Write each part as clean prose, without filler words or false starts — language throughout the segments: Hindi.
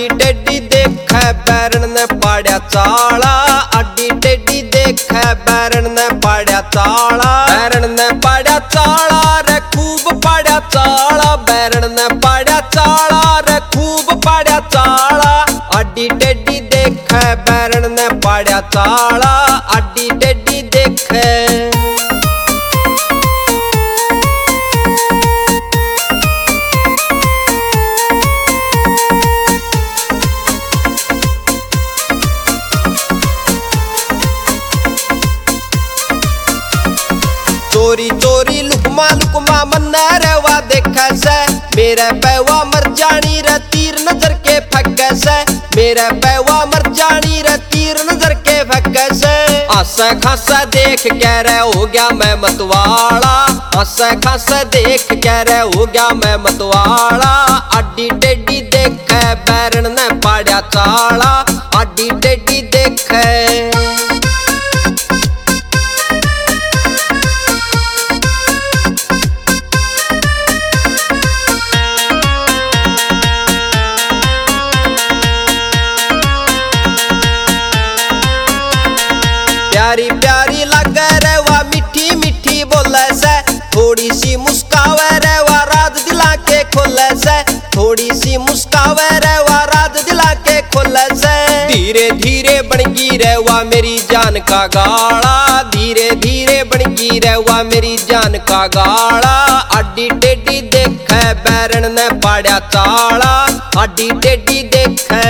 आडी टेडी देखे बैरन ने पाड़या चाला, आडी टेडी देखे बैरन ने पाड़या चाला, बैरन ने पाड़या चाला रे खूब पाड़या चाला, बैरन ने पाड़या चाला रे खूब पाड़या चाला, आडी टेडी देखे बैरन ने पाड़या चाला, आडी टेडी देखे। चोरी चोरी लुकमा लुकमा मन्ना रेवा देखे से, मेरे पैवा मर जानी रे तीर नजर के फके से, मेरे पैवा मर जानी रे तीर नजर के फके से। आसे खासे देख कह रहे हो गया मैं मतवाला, आसे खासे देख कह रहे हो गया मैं मतवाला, आडी टेडी देखे बैरन ने पाड़या चाला, आडी टेडी देखे। प्यारी प्यारी लगे रे वा मीठी मीठी बोले से, थोड़ी सी मुस्कावे रे वा राज दिला के खोले से, थोड़ी सी मुस्कावे रे वा राज दिला के खोले से। धीरे धीरे बनगी रे वा मेरी जान का गाला, धीरे धीरे बनगी रे वा मेरी जान का गाला, आडी टेडी देखे बैरन ने पाड़या चाला, आडी टेडी देखे।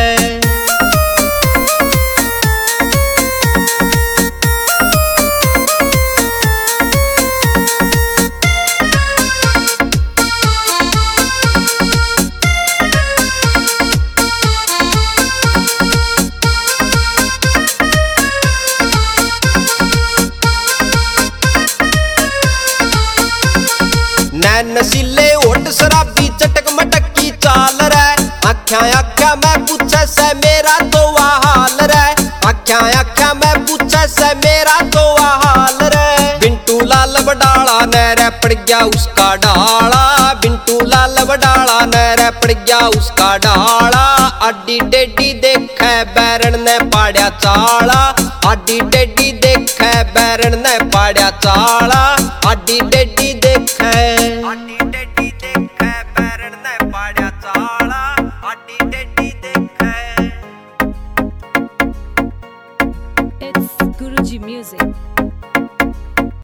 नसीले ओट शराबी चटक मटक की चाल रे, आख्या आख्या मैं पूछे से मेरा तो हाल रे, आख्या आख्या मैं पूछे से मेरा तो हाल रे। बिंटू लाल बडाला ने रे पड़ गया उसका डाला, बिंटू लाल बडाला ने रे पड़ गया उसका डाला, आडी टेडी देखे बैरन ने पाड़या चाला, आडी टेडी देखे बैरन ने पाड़या चाला, आडी टेडी देखे।